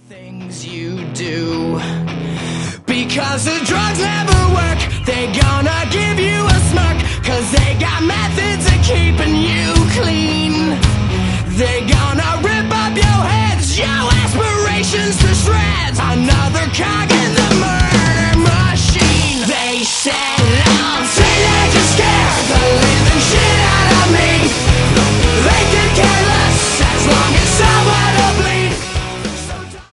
things you do. Because the drugs never work, they gonna give you a smirk. Cause they got methods of keeping you clean. They gonna rip up your heads, your aspirations to shreds. Another cog in